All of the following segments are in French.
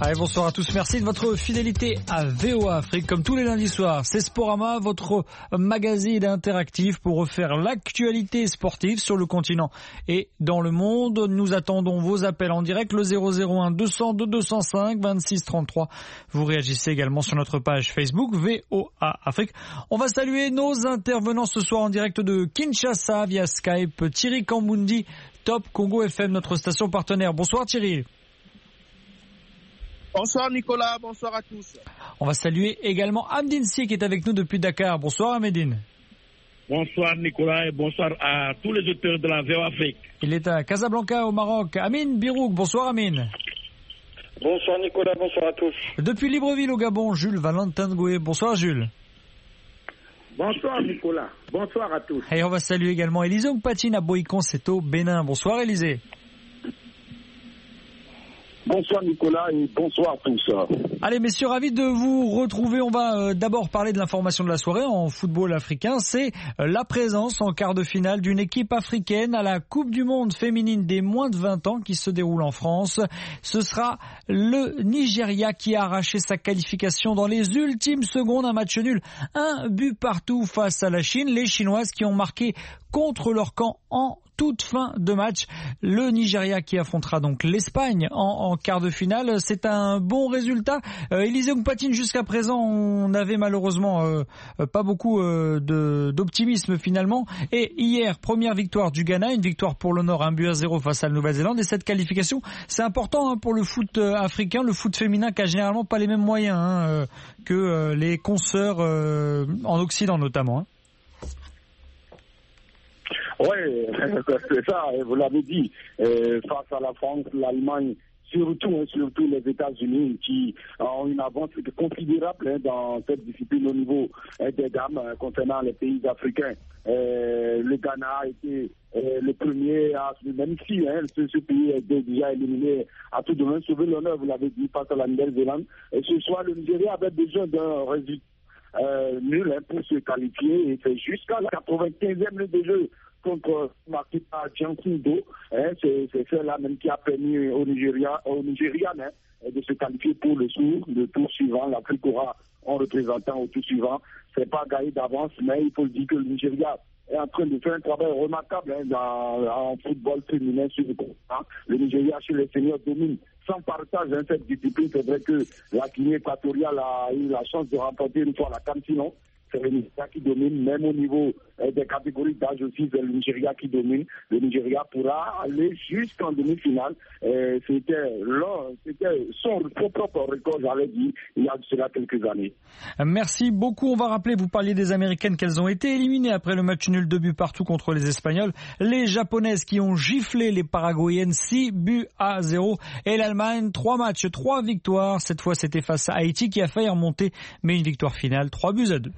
Allez, bonsoir à tous, merci de votre fidélité à VOA Afrique. Comme tous les lundis soirs, c'est Sporama, votre magazine interactif pour refaire l'actualité sportive sur le continent et dans le monde. Nous attendons vos appels en direct, le 001 202 205 26 33. Vous réagissez également sur notre page Facebook VOA Afrique. On va saluer nos intervenants ce soir en direct de Kinshasa via Skype. Thierry Kambundi, Top Congo FM, notre station partenaire. Bonsoir Thierry. Bonsoir Nicolas, bonsoir à tous. On va saluer également Amdine Si qui est avec nous depuis Dakar. Bonsoir Amedine. Bonsoir Nicolas et bonsoir à tous les auteurs de la VOA Afrique. Il est à Casablanca au Maroc. Amine Birouk, bonsoir Amine. Bonsoir Nicolas, bonsoir à tous. Depuis Libreville au Gabon, Jules Valentin Goué. Bonsoir Jules. Bonsoir Nicolas, bonsoir à tous. Et on va saluer également Élisée Ongpatine à Boïcon, c'est au Bénin. Bonsoir Élisée. Bonsoir Nicolas et bonsoir à tous. Allez messieurs, ravi de vous retrouver. On va d'abord parler de l'information de la soirée en football africain. C'est la présence en quart de finale d'une équipe africaine à la Coupe du Monde féminine des moins de 20 ans qui se déroule en France. Ce sera le Nigeria qui a arraché sa qualification dans les ultimes secondes. Un match nul, un but partout face à la Chine. Les Chinoises qui ont marqué contre leur camp en toute fin de match. Le Nigeria qui affrontera donc l'Espagne en quart de finale. C'est un bon résultat. Élisée Ongpatine, jusqu'à présent, on avait malheureusement pas beaucoup d'optimisme finalement. Et hier, première victoire du Ghana, une victoire pour le Nord, 1-0 face à la Nouvelle-Zélande. Et cette qualification, c'est important pour le foot africain, le foot féminin qui a généralement pas les mêmes moyens que les consoeurs en Occident notamment. Oui, c'est ça, vous l'avez dit, face à la France, l'Allemagne, surtout les États-Unis qui ont une avance considérable dans cette discipline au niveau des dames concernant les pays africains. Le Ghana a été le premier à, même si ce pays est déjà éliminé, à tout de même sauver l'honneur, vous l'avez dit, face à la Nouvelle-Zélande. Et ce soir, le Nigeria avait besoin d'un résultat nul pour se qualifier, et c'est jusqu'à la 95e minute de jeu contre marqué par Jankindo, c'est celle-là même qui a permis au Nigeria de se qualifier pour le tour suivant. L'Afrique aura en représentant au tour suivant. C'est pas gagné d'avance, mais il faut dire que le Nigeria est en train de faire un travail remarquable en football féminin sur le continent. Le Nigeria chez les seniors domine sans partage cette discipline. C'est vrai que la Guinée équatoriale a eu la chance de remporter une fois la CAN, sinon c'est le Nigeria qui domine, même au niveau des catégories d'âge aussi, c'est le Nigeria qui domine. Le Nigeria pourra aller jusqu'en demi-finale. C'était son propre record, j'allais dire, il y a cela quelques années. Merci beaucoup. On va rappeler, vous parliez des Américaines, qu'elles ont été éliminées après le match nul, 2 buts partout contre les Espagnols. Les Japonaises qui ont giflé les Paraguayennes, 6-0. Et l'Allemagne, 3 matchs, 3 victoires. Cette fois, c'était face à Haïti qui a failli remonter, mais une victoire finale, 3-2.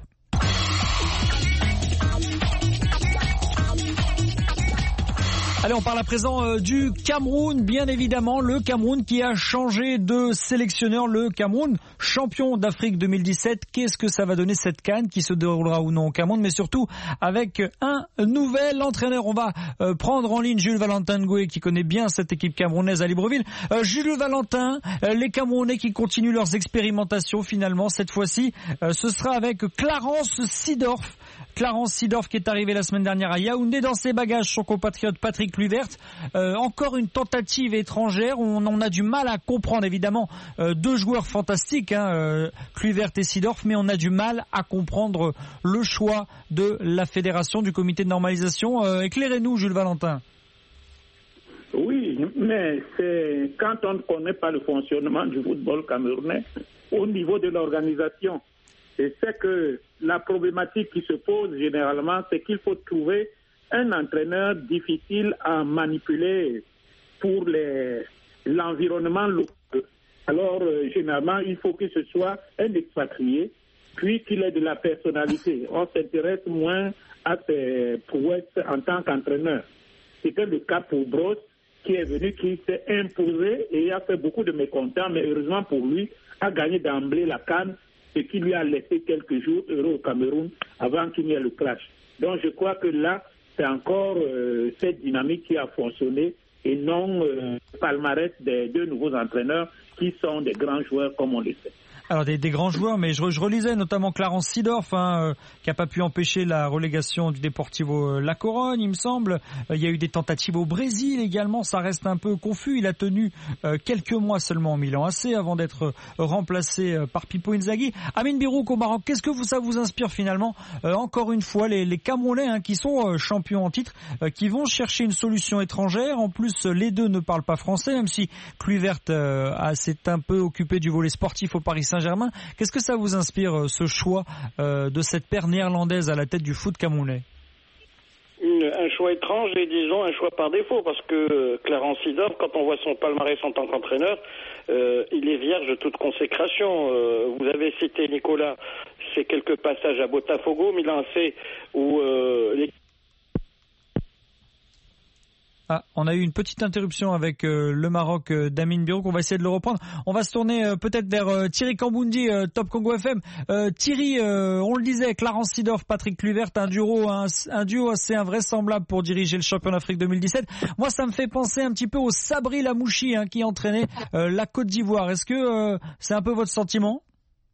Allez, on parle à présent du Cameroun, bien évidemment, le Cameroun qui a changé de sélectionneur, le Cameroun, champion d'Afrique 2017. Qu'est-ce que ça va donner cette CAN qui se déroulera ou non au Cameroun, mais surtout avec un nouvel entraîneur. On va prendre en ligne Jules Valentin Goué qui connaît bien cette équipe camerounaise à Libreville. Jules Valentin, les Camerounais qui continuent leurs expérimentations finalement, cette fois-ci, ce sera avec Clarence Seedorf. Clarence Seedorf qui est arrivé la semaine dernière à Yaoundé. Dans ses bagages, son compatriote Patrick Kluivert. Encore une tentative étrangère. On a du mal à comprendre, évidemment, 2 joueurs fantastiques, Kluivert et Seedorf, mais on a du mal à comprendre le choix de la fédération, du comité de normalisation. Éclairez-nous, Jules Valentin. Oui, mais c'est quand on ne connaît pas le fonctionnement du football camerounais au niveau de l'organisation. Et c'est que la problématique qui se pose généralement, c'est qu'il faut trouver un entraîneur difficile à manipuler pour l'environnement local. Alors, généralement, il faut que ce soit un expatrié, puis qu'il ait de la personnalité. On s'intéresse moins à ses prouesses en tant qu'entraîneur. C'était le cas pour Brosse, qui est venu, qui s'est imposé et a fait beaucoup de mécontents, mais heureusement pour lui, a gagné d'emblée la CAN, ce qui lui a laissé quelques jours heureux au Cameroun avant qu'il n'y ait le clash. Donc je crois que là, c'est encore cette dynamique qui a fonctionné et non le palmarès des 2 nouveaux entraîneurs qui sont des grands joueurs comme on le sait. Alors des grands joueurs, mais je relisais notamment Clarence Seedorf, qui n'a pas pu empêcher la relégation du Deportivo La Corogne, il me semble. Il y a eu des tentatives au Brésil également, ça reste un peu confus. Il a tenu quelques mois seulement au Milan AC avant d'être remplacé par Pippo Inzaghi. Amine Birouk au Maroc, qu'est-ce que ça vous inspire finalement? Encore une fois, les Camerounais qui sont champions en titre, qui vont chercher une solution étrangère. En plus, les deux ne parlent pas français, même si Kluivert s'est un peu occupé du volet sportif au Paris Saint-Germain. Qu'est-ce que ça vous inspire, ce choix de cette paire néerlandaise à la tête du foot camerounais? Un choix étrange et disons un choix par défaut, parce que Clarence Seedorf, quand on voit son palmarès en tant qu'entraîneur, il est vierge de toute consécration. Vous avez cité, Nicolas, ces quelques passages à Botafogo, Milan AC, où on a eu une petite interruption avec le Maroc d'Amine Birouk. On va essayer de le reprendre. On va se tourner peut-être vers Thierry Kamboundi, Top Congo FM. Thierry, on le disait, Clarence Seedorf, Patrick Kluivert, un duo assez invraisemblable pour diriger le championnat d'Afrique 2017. Moi, ça me fait penser un petit peu au Sabri Lamouchi qui entraînait la Côte d'Ivoire. Est-ce que c'est un peu votre sentiment?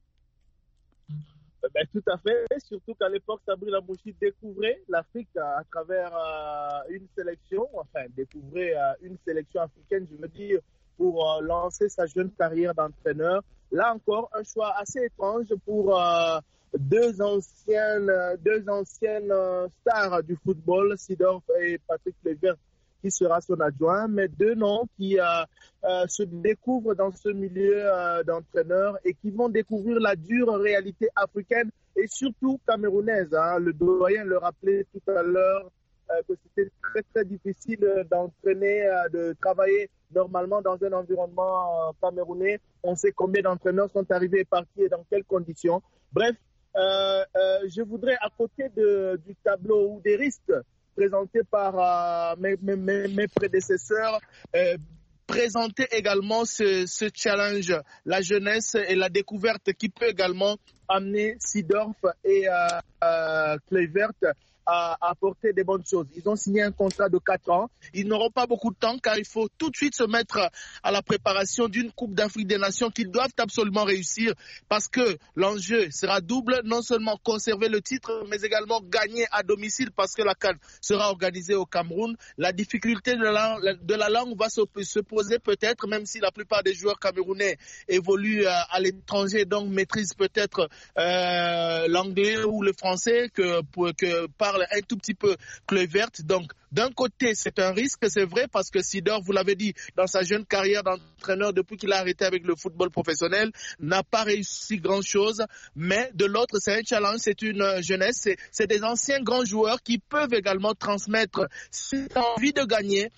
Tout à fait, surtout qu'à l'époque, Sabri Lamouchi découvrait l'Afrique à travers une sélection africaine, je veux dire, pour lancer sa jeune carrière d'entraîneur. Là encore, un choix assez étrange pour deux anciennes stars du football, Seedorf et Patrick Kluivert, qui sera son adjoint, mais 2 noms qui se découvrent dans ce milieu d'entraîneurs et qui vont découvrir la dure réalité africaine et surtout camerounaise. Le doyen le rappelait tout à l'heure que c'était très très difficile d'entraîner, de travailler normalement dans un environnement camerounais. On sait combien d'entraîneurs sont arrivés et partis et dans quelles conditions. Bref, je voudrais, à côté du tableau ou des risques présenté par mes prédécesseurs, présenter également ce challenge, la jeunesse et la découverte qui peut également amener Seedorf et Kluivert à apporter des bonnes choses. Ils ont signé un contrat de 4 ans. Ils n'auront pas beaucoup de temps car il faut tout de suite se mettre à la préparation d'une Coupe d'Afrique des Nations qu'ils doivent absolument réussir parce que l'enjeu sera double, non seulement conserver le titre, mais également gagner à domicile parce que la CAN sera organisée au Cameroun. La difficulté de la langue va se poser peut-être, même si la plupart des joueurs camerounais évoluent à l'étranger, donc maîtrisent peut-être l'anglais ou le français que parle un tout petit peu Kluivert. Donc, d'un côté, c'est un risque, c'est vrai, parce que Seedorf, vous l'avez dit, dans sa jeune carrière d'entraîneur, depuis qu'il a arrêté avec le football professionnel, n'a pas réussi grand-chose. Mais de l'autre, c'est un challenge, c'est une jeunesse, c'est des anciens grands joueurs qui peuvent également transmettre cette envie de gagner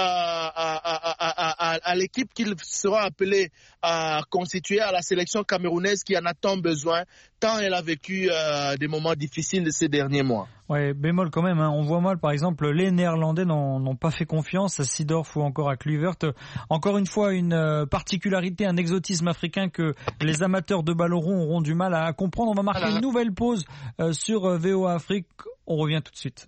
à l'équipe qu'ils seront appelés à constituer, à la sélection camerounaise qui en a tant besoin, tant elle a vécu des moments difficiles de ces derniers mois. Ouais, bémol quand même, on voit mal par exemple les Néerlandais n'ont pas fait confiance à Seedorf ou encore à Kluivert. Encore une fois, une particularité, un exotisme africain que les amateurs de ballon rond auront du mal à comprendre. On va marquer une nouvelle pause sur VOA Afrique, on revient tout de suite.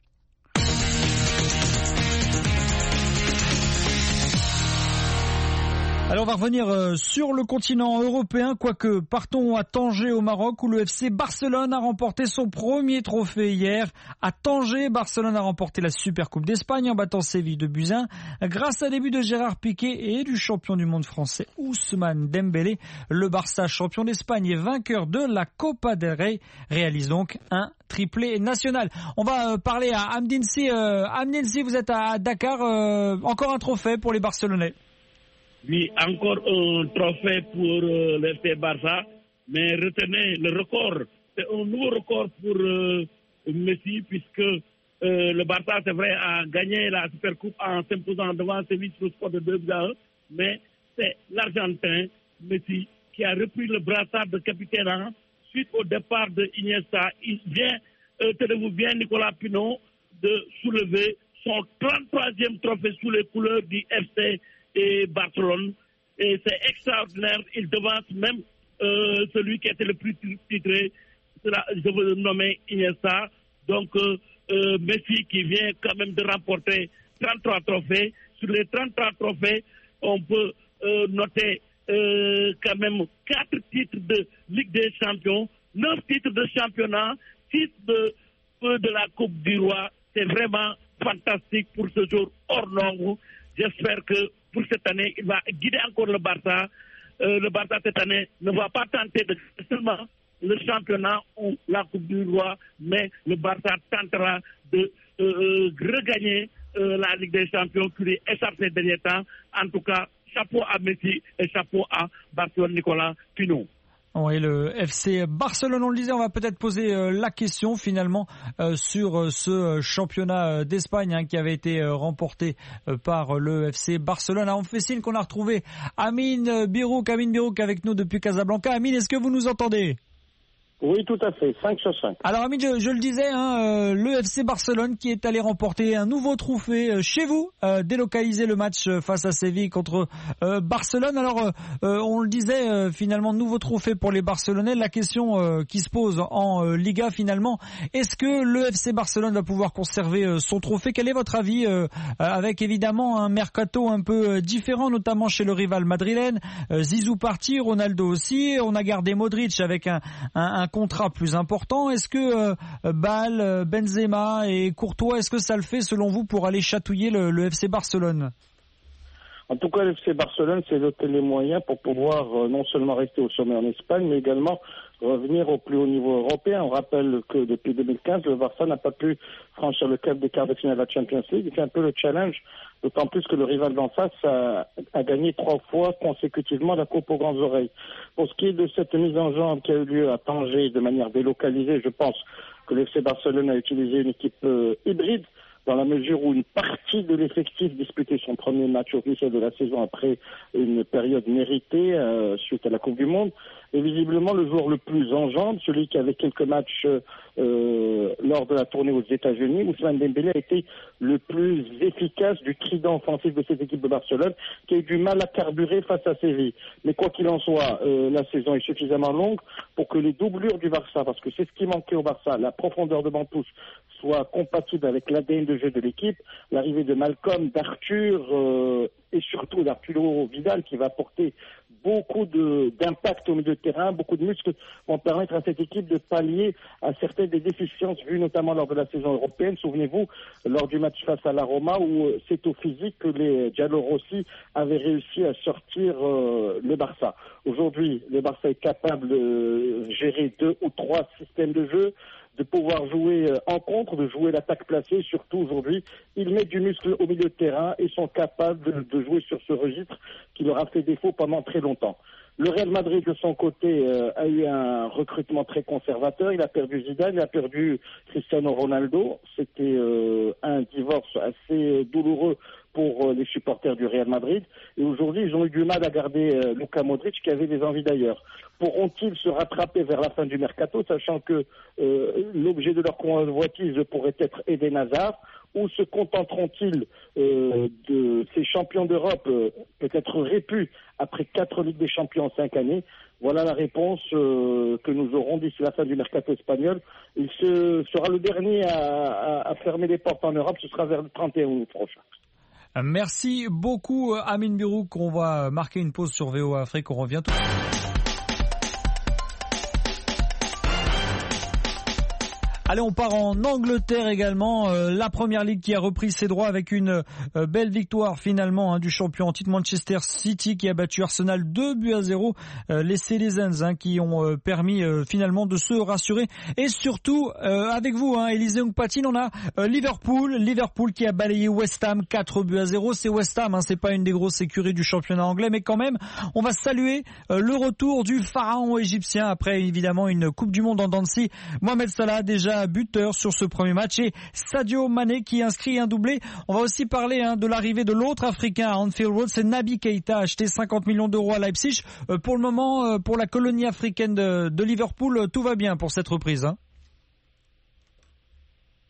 Alors on va revenir sur le continent européen, quoique partons à Tanger au Maroc où le FC Barcelone a remporté son premier trophée hier. À Tanger, Barcelone a remporté la Supercoupe d'Espagne en battant Séville de buts 1 grâce à des buts de Gérard Piqué et du champion du monde français Ousmane Dembélé. Le Barça, champion d'Espagne et vainqueur de la Copa del Rey, réalise donc un triplé national. On va parler à Amdinsi. Amdinsi, vous êtes à Dakar. Encore un trophée pour les Barcelonais. Oui, encore un trophée pour l'FC Barça, mais retenez le record. C'est un nouveau record pour Messi, puisque le Barça, c'est vrai, a gagné la Supercoupe en s'imposant devant Séville sur le score de 2-1, mais c'est l'Argentin, Messi, qui a repris le brassard de capitaine suite au départ de Iniesta. Il vient, tenez-vous bien, Nicolas Pinot, de soulever son 33e trophée sous les couleurs du FC et Barcelone, et c'est extraordinaire. Il devance même celui qui était le plus titré, je veux nommer Iniesta. Donc Messi qui vient quand même de remporter 33 trophées, sur les 33 trophées, on peut noter quand même 4 titres de Ligue des Champions, 9 titres de championnat, 6 de la Coupe du Roi. C'est vraiment fantastique pour ce jour hors norme. J'espère que pour cette année, il va guider encore le Barça. Le Barça cette année ne va pas tenter de seulement le championnat ou la Coupe du Roi, mais le Barça tentera de regagner la Ligue des Champions qui lui échappe ces derniers temps. En tout cas, chapeau à Messi et chapeau à Barcelone Nicolas Pino. Oui, le FC Barcelone, on le disait, on va peut-être poser la question finalement sur ce championnat d'Espagne qui avait été remporté par le FC Barcelone. Alors, on fait signe qu'on a retrouvé Amine Birouk avec nous depuis Casablanca. Amine, est-ce que vous nous entendez ? Oui, tout à fait, 5 sur 5. Alors Amine, je le disais, le FC Barcelone qui est allé remporter un nouveau trophée chez vous, délocaliser le match face à Séville contre Barcelone. Alors on le disait, finalement, nouveau trophée pour les Barcelonais. La question qui se pose en Liga finalement, est-ce que le FC Barcelone va pouvoir conserver son trophée ? Quel est votre avis avec évidemment un mercato un peu différent, notamment chez le rival madrilène, Zizou parti, Ronaldo aussi, on a gardé Modric avec un contrat plus important. Est-ce que Bale, Benzema et Courtois, est-ce que ça le fait selon vous pour aller chatouiller le FC Barcelone ? En tout cas, le FC Barcelone s'est doté les moyens pour pouvoir non seulement rester au sommet en Espagne, mais également revenir au plus haut niveau européen. On rappelle que depuis 2015, le Barça n'a pas pu franchir le cap des quarts de finale de la Champions League. C'est un peu le challenge, d'autant plus que le rival d'en face a gagné 3 fois consécutivement la Coupe aux grandes oreilles. Pour ce qui est de cette mise en jambe qui a eu lieu à Tanger de manière délocalisée, je pense que le FC Barcelone a utilisé une équipe hybride, dans la mesure où une partie de l'effectif disputait son premier match officiel de la saison après une période méritée suite à la Coupe du Monde. Et visiblement, le joueur le plus en jambes, celui qui avait quelques matchs lors de la tournée aux États-Unis, Ousmane Dembélé, a été le plus efficace du trident offensif de cette équipe de Barcelone, qui a eu du mal à carburer face à Séville. Mais quoi qu'il en soit, la saison est suffisamment longue pour que les doublures du Barça, parce que c'est ce qui manquait au Barça, la profondeur de banc touche, soit compatible avec l'ADN de jeu de l'équipe. L'arrivée de Malcolm, d'Arthur et surtout d'Arturo Vidal, qui va apporter beaucoup d'impact au milieu de terrain, beaucoup de muscles, vont permettre à cette équipe de pallier à certaines des déficiences vues notamment lors de la saison européenne. Souvenez-vous, lors du match face à la Roma, où c'est au physique que les Giallorossi avaient réussi à sortir le Barça. Aujourd'hui, le Barça est capable de gérer 2 ou 3 systèmes de jeu, de pouvoir jouer en contre, de jouer l'attaque placée. Surtout aujourd'hui, ils mettent du muscle au milieu de terrain et sont capables de jouer sur ce registre qui leur a fait défaut pendant très longtemps. Le Real Madrid, de son côté, a eu un recrutement très conservateur. Il a perdu Zidane, il a perdu Cristiano Ronaldo. C'était un divorce assez douloureux pour les supporters du Real Madrid. Et aujourd'hui, ils ont eu du mal à garder Luka Modric, qui avait des envies d'ailleurs. Pourront-ils se rattraper vers la fin du mercato, sachant que l'objet de leur convoitise pourrait être Eden Hazard, ou se contenteront-ils de ces champions d'Europe, peut-être répus après 4 Ligues des Champions en 5 années? Voilà la réponse que nous aurons d'ici la fin du mercato espagnol. Il sera le dernier à fermer les portes en Europe, ce sera vers le 31 août prochain. Merci beaucoup Amine Birouk. On va marquer une pause sur VOA Afrique, on revient tout de suite. Allez, on part en Angleterre également, la Première Ligue qui a repris ses droits avec une belle victoire finalement du champion en titre Manchester City qui a battu Arsenal 2-0. Les Citizens qui ont permis finalement de se rassurer. Et surtout, avec vous, Élisée Ngpatine, on a Liverpool qui a balayé West Ham 4-0. C'est West Ham, c'est pas une des grosses écuries du championnat anglais, mais quand même, on va saluer le retour du pharaon égyptien après évidemment une Coupe du Monde en dents de scie. Mohamed Salah déjà buteur sur ce premier match et Sadio Mané qui inscrit un doublé. On va aussi parler de l'arrivée de l'autre Africain à Anfield Road, c'est Naby Keita, acheté 50 millions d'euros à Leipzig. Pour le moment, pour la colonie africaine de Liverpool, tout va bien pour cette reprise.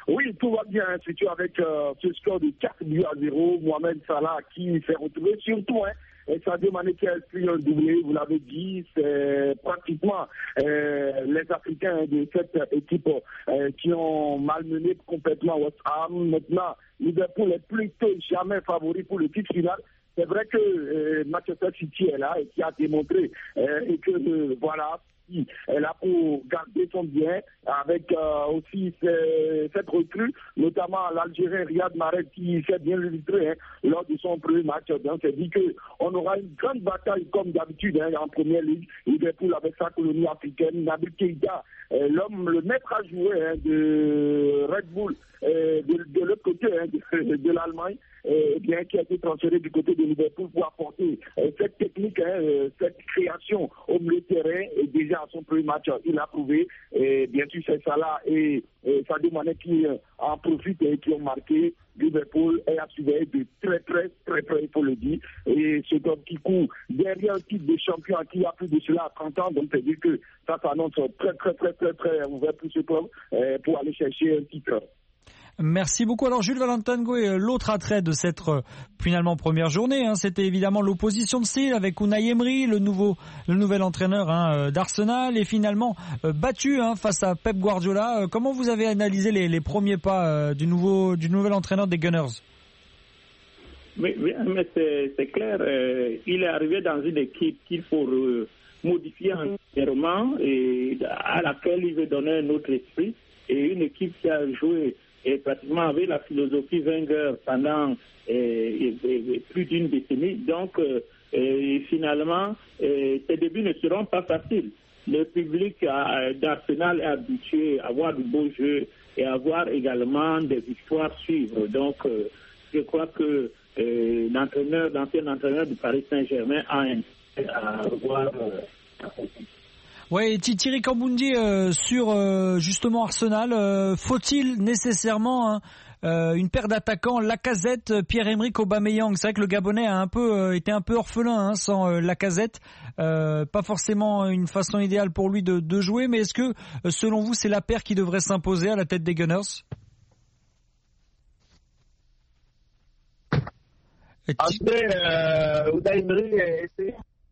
Oui, tout va bien, surtout avec ce score de 4-0. Mohamed Salah qui s'est retrouvé surtout. Et Sadio Mané qui a inscrit un doublé, vous l'avez dit, c'est pratiquement les Africains de cette équipe qui ont malmené complètement West Ham. Maintenant, Liverpool est plutôt jamais favori pour le titre final. C'est vrai que Manchester City est là et qui a démontré et que voilà, il est là pour garder son bien avec aussi cette recrue, notamment l'Algérien Riyad Mahrez qui s'est bien illustré lors de son premier match. Donc c'est dit qu'on aura une grande bataille comme d'habitude en première ligue. Liverpool avec sa colonie africaine, Nabil Keïta, l'homme, le maître à jouer de Red Bull, de l'autre côté de l'Allemagne, bien qui a été transféré du côté de Liverpool pour apporter cette technique, cette création au milieu de terrain. Et déjà à son premier match, il a prouvé. Et bien sûr, c'est Salah et Sadio Mané qui en profitent et qui ont marqué. Liverpool est à surveiller de très près, il faut le dire. Et ce homme qui court derrière un titre de champion qui a plus de cela à 30 ans, donc c'est dire que ça s'annonce très ouvert pour ce club pour aller chercher un titre. Merci beaucoup. Alors Jules Valentin Goué, l'autre attrait de cette finalement première journée, c'était évidemment l'opposition de style avec Unai Emery, le nouvel entraîneur d'Arsenal, et finalement battu face à Pep Guardiola. Comment vous avez analysé les premiers pas du nouvel entraîneur des Gunners? Mais c'est clair, il est arrivé dans une équipe qu'il faut modifier entièrement et à laquelle il veut donner un autre esprit, et une équipe qui a joué et pratiquement avec la philosophie Wenger pendant plus d'une décennie. Donc, finalement, ces débuts ne seront pas faciles. Le public d'Arsenal est habitué à voir du beau jeu et à voir également des victoires suivre. Donc, je crois que l'ancien entraîneur du Paris Saint-Germain a intérêt à revoir Ouais, Thierry Cambundi sur justement Arsenal, faut-il nécessairement une paire d'attaquants, Lacazette, Pierre-Emerick Aubameyang? C'est vrai que le Gabonais a été un peu orphelin sans Lacazette, pas forcément une façon idéale pour lui de jouer, mais est-ce que selon vous c'est la paire qui devrait s'imposer à la tête des Gunners? Après, Unai Emery a essayé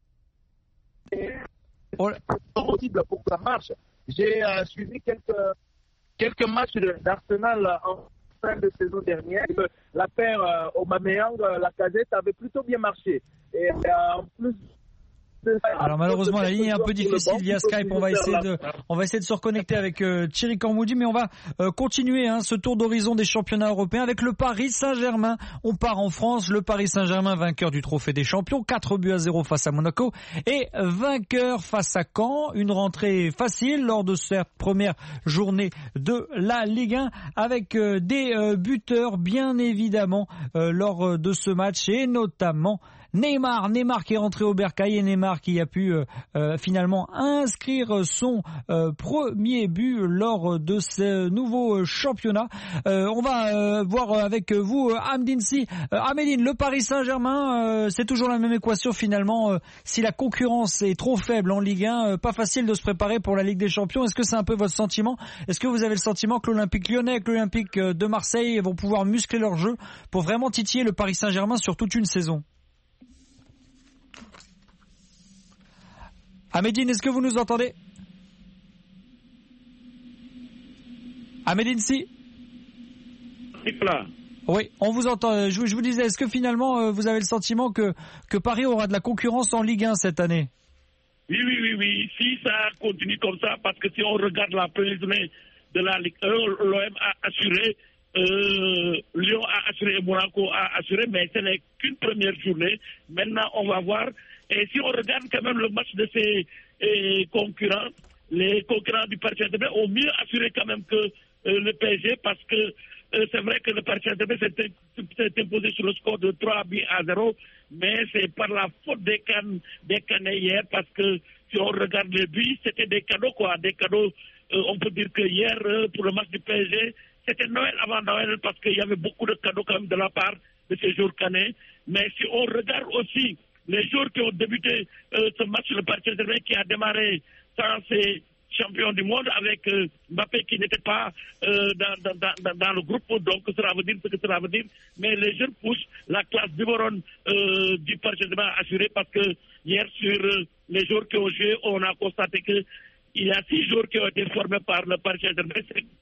possible pour que ça marche. J'ai suivi quelques matchs d'Arsenal en fin de saison dernière. La paire Aubameyang, Lacazette avait plutôt bien marché. Et en plus. Alors malheureusement la ligne est un peu difficile via Skype. On va essayer de se reconnecter avec Thierry Cambundi, mais on va continuer ce tour d'horizon des championnats européens avec le Paris Saint-Germain. On part en France, le Paris Saint-Germain vainqueur du Trophée des Champions, 4-0 face à Monaco, et vainqueur face à Caen. Une rentrée facile lors de cette première journée de la Ligue 1 avec des buteurs bien évidemment lors de ce match, et notamment Neymar qui est rentré au bercail, et Neymar qui a pu finalement inscrire son premier but lors de ce nouveau championnat. On va voir avec vous Amedine, le Paris Saint-Germain, c'est toujours la même équation finalement. Si la concurrence est trop faible en Ligue 1, pas facile de se préparer pour la Ligue des Champions. Est-ce que c'est un peu votre sentiment? Est-ce que vous avez le sentiment que l'Olympique Lyonnais, que l'Olympique de Marseille vont pouvoir muscler leur jeu pour vraiment titiller le Paris Saint-Germain sur toute une saison? Amedine, est-ce que vous nous entendez? Amedine, si? Oui, on vous entend. Je vous disais, est-ce que finalement vous avez le sentiment que Paris aura de la concurrence en Ligue 1 cette année? Oui. Si ça continue comme ça, parce que si on regarde la première journée de la Ligue 1, l'OM a assuré, Lyon a assuré et Monaco a assuré, mais ce n'est qu'une première journée. Maintenant, on va voir. Et si on regarde quand même le match de ces concurrents, les concurrents du Paris Saint-Germain ont mieux assuré quand même que le PSG, parce que c'est vrai que le Paris Saint-Germain s'est imposé sur le score de 3-0, mais c'est par la faute des Canets hier, parce que si on regarde les buts, c'était des cadeaux, des cadeaux. On peut dire que hier, pour le match du PSG, c'était Noël avant Noël, parce qu'il y avait beaucoup de cadeaux quand même de la part de ces joueurs Canets. Mais si on regarde aussi les joueurs qui ont débuté ce match, le Paris Saint-Germain qui a démarré sans ses champion du monde avec Mbappé qui n'était pas dans le groupe, donc cela veut dire ce que cela veut dire. Mais les jeunes poussent, la classe biberonne du Paris Saint-Germain assurée, parce que hier sur les joueurs qui ont joué, on a constaté que il y a 6 joueurs qui ont été formés par le Paris Saint-Germain. C'est